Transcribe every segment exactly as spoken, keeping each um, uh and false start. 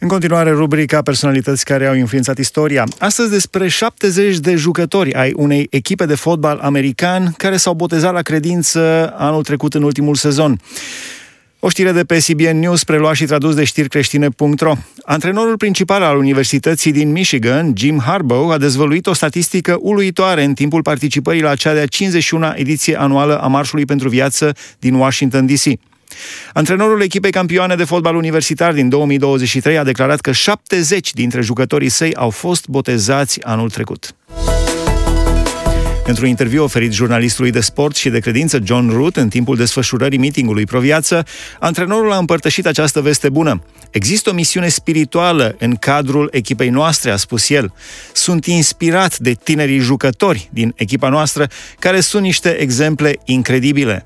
În continuare, rubrica Personalități care au influențat istoria. Astăzi despre șaptezeci de jucători ai unei echipe de fotbal american care s-au botezat la credință anul trecut în ultimul sezon. O știre de pe C B N News, preluat și tradus de știri creștine punct ro. Antrenorul principal al Universității din Michigan, Jim Harbaugh, a dezvăluit o statistică uluitoare în timpul participării la cea de-a cincizeci și una ediție anuală a Marșului pentru Viață din Washington D C. Antrenorul echipei campioane de fotbal universitar din două mii douăzeci și trei a declarat că șaptezeci dintre jucătorii săi au fost botezați anul trecut. Într-un interviu oferit jurnalistului de sport și de credință John Root în timpul desfășurării meetingului Pro-Viață, antrenorul a împărtășit această veste bună. Există o misiune spirituală în cadrul echipei noastre, a spus el. Sunt inspirat de tinerii jucători din echipa noastră, care sunt niște exemple incredibile.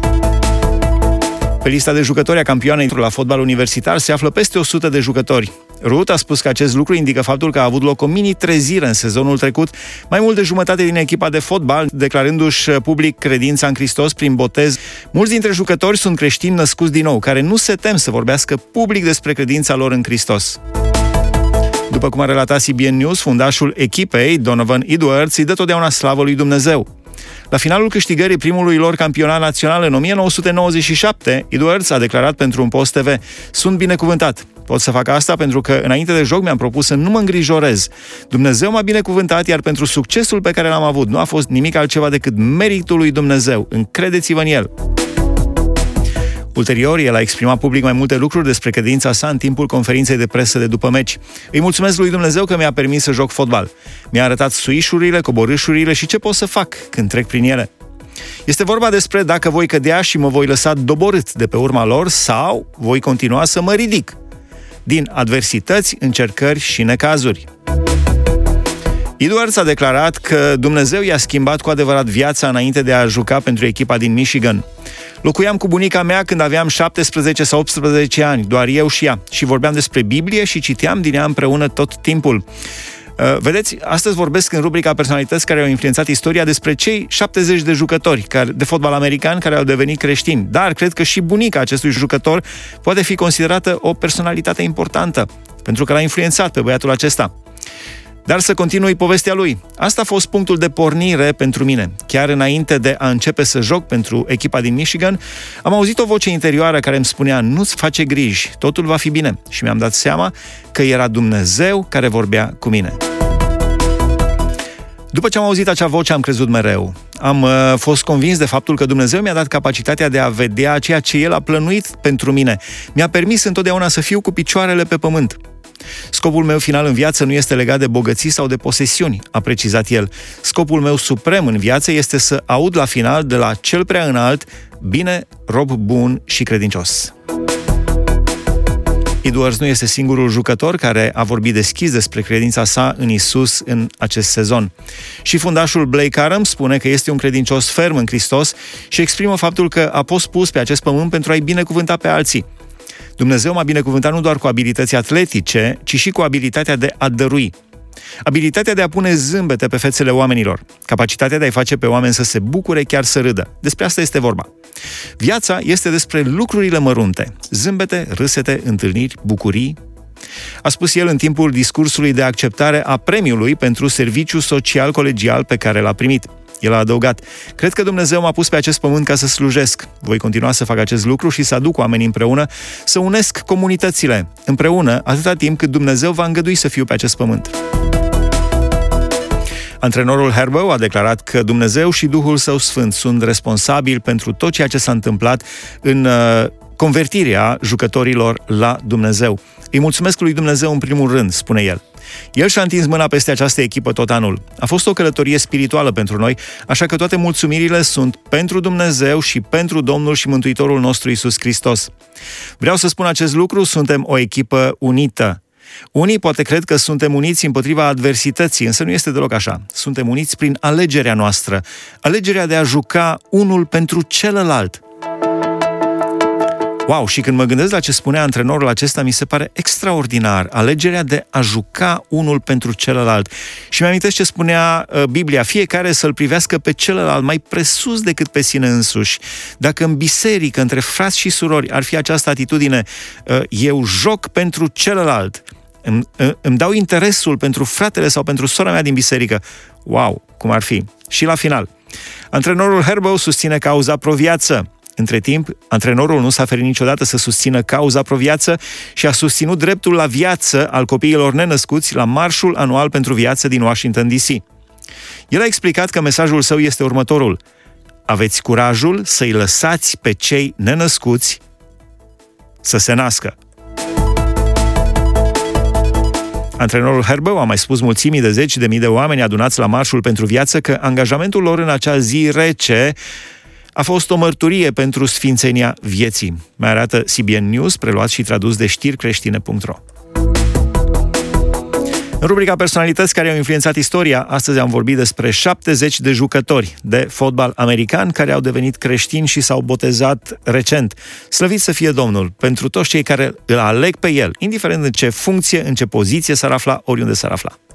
Pe lista de jucători a campioanei la fotbal universitar se află peste o sută de jucători. Root a spus că acest lucru indică faptul că a avut loc o mini-trezire în sezonul trecut, mai mult de jumătate din echipa de fotbal, declarându-și public credința în Hristos prin botez. Mulți dintre jucători sunt creștini născuți din nou, care nu se tem să vorbească public despre credința lor în Hristos. După cum a relatat C B N News, fundașul echipei, Donovan Edwards, îi dă totdeauna slavă lui Dumnezeu. La finalul câștigării primului lor campionat național în o mie nouă sute nouăzeci și șapte, Edwards a declarat pentru un post T V: "Sunt binecuvântat. Pot să fac asta pentru că înainte de joc mi-am propus să nu mă îngrijorez. Dumnezeu m-a binecuvântat, iar pentru succesul pe care l-am avut nu a fost nimic altceva decât meritul lui Dumnezeu. Încredeți-vă în el." Ulterior, el a exprimat public mai multe lucruri despre credința sa în timpul conferinței de presă de după meci. "Îi mulțumesc lui Dumnezeu că mi-a permis să joc fotbal. Mi-a arătat suișurile, coborâșurile și ce pot să fac când trec prin ele. Este vorba despre dacă voi cădea și mă voi lăsa doborât de pe urma lor sau voi continua să mă ridic din adversități, încercări și necazuri." Edwards a declarat că Dumnezeu i-a schimbat cu adevărat viața înainte de a juca pentru echipa din Michigan. "Locuiam cu bunica mea când aveam șaptesprezece sau optsprezece ani, doar eu și ea, și vorbeam despre Biblie și citeam din ea împreună tot timpul." Uh, vedeți, astăzi vorbesc în rubrica Personalități care au influențat istoria despre cei șaptezeci de jucători care, de fotbal american care au devenit creștini. Dar cred că și bunica acestui jucător poate fi considerată o personalitate importantă, pentru că l-a influențat pe băiatul acesta. Dar să continui povestea lui. Asta a fost punctul de pornire pentru mine. Chiar înainte de a începe să joc pentru echipa din Michigan, am auzit o voce interioară care îmi spunea: "Nu-ți face griji, totul va fi bine." Și mi-am dat seama că era Dumnezeu care vorbea cu mine. După ce am auzit acea voce, am crezut mereu. Am uh, fost convins de faptul că Dumnezeu mi-a dat capacitatea de a vedea ceea ce El a plănuit pentru mine. Mi-a permis întotdeauna să fiu cu picioarele pe pământ. "Scopul meu final în viață nu este legat de bogății sau de posesiuni", a precizat el. "Scopul meu suprem în viață este să aud la final de la cel prea înalt: bine, rob bun și credincios." Edwards nu este singurul jucător care a vorbit deschis despre credința sa în Isus în acest sezon. Și fundașul Blake Aram spune că este un credincios ferm în Hristos și exprimă faptul că a fost pus pe acest pământ pentru a-i binecuvânta pe alții. "Dumnezeu m-a binecuvântat nu doar cu abilități atletice, ci și cu abilitatea de a dărui. Abilitatea de a pune zâmbete pe fețele oamenilor. Capacitatea de a-i face pe oameni să se bucure, chiar să râdă. Despre asta este vorba. Viața este despre lucrurile mărunte. Zâmbete, râsete, întâlniri, bucurii." A spus el în timpul discursului de acceptare a premiului pentru serviciu social colegial pe care l-a primit. El a adăugat: "Cred că Dumnezeu m-a pus pe acest pământ ca să slujesc. Voi continua să fac acest lucru și să aduc oamenii împreună, să unesc comunitățile împreună atâta timp cât Dumnezeu va îngădui să fiu pe acest pământ." Antrenorul Harbaugh a declarat că Dumnezeu și Duhul Său Sfânt sunt responsabili pentru tot ceea ce s-a întâmplat în uh, convertirea jucătorilor la Dumnezeu. "Îi mulțumesc lui Dumnezeu în primul rând", spune el. El și-a întins mâna peste această echipă tot anul. A fost o călătorie spirituală pentru noi, așa că toate mulțumirile sunt pentru Dumnezeu și pentru Domnul și Mântuitorul nostru Iisus Hristos. Vreau să spun acest lucru, suntem o echipă unită. Unii poate cred că suntem uniți împotriva adversității, însă nu este deloc așa. Suntem uniți prin alegerea noastră, alegerea de a juca unul pentru celălalt. Wow, și când mă gândesc la ce spunea antrenorul acesta, mi se pare extraordinar. Alegerea de a juca unul pentru celălalt. Și mi-amintesc ce spunea uh, Biblia, fiecare să-l privească pe celălalt mai presus decât pe sine însuși. Dacă în biserică, între frați și surori, ar fi această atitudine, uh, eu joc pentru celălalt, îmi, uh, îmi dau interesul pentru fratele sau pentru sora mea din biserică, wow, cum ar fi. Și la final, antrenorul Herbow susține cauza pro-viață. Între timp, antrenorul nu s-a ferit niciodată să susțină cauza pro-viață și a susținut dreptul la viață al copiilor nenăscuți la Marșul Anual pentru Viață din Washington D C. El a explicat că mesajul său este următorul: aveți curajul să-i lăsați pe cei nenăscuți să se nască. Antrenorul Herbow a mai spus mulțimii de zeci de mii de oameni adunați la Marșul pentru Viață că angajamentul lor în acea zi rece a fost o mărturie pentru sfințenia vieții. Mai arată C B N News, preluat și tradus de știri creștine punct ro. În rubrica Personalități care au influențat istoria, astăzi am vorbit despre șaptezeci de jucători de fotbal american care au devenit creștini și s-au botezat recent. Slăvit să fie Domnul pentru toți cei care îl aleg pe el, indiferent în ce funcție, în ce poziție s-ar afla, oriunde s-ar afla.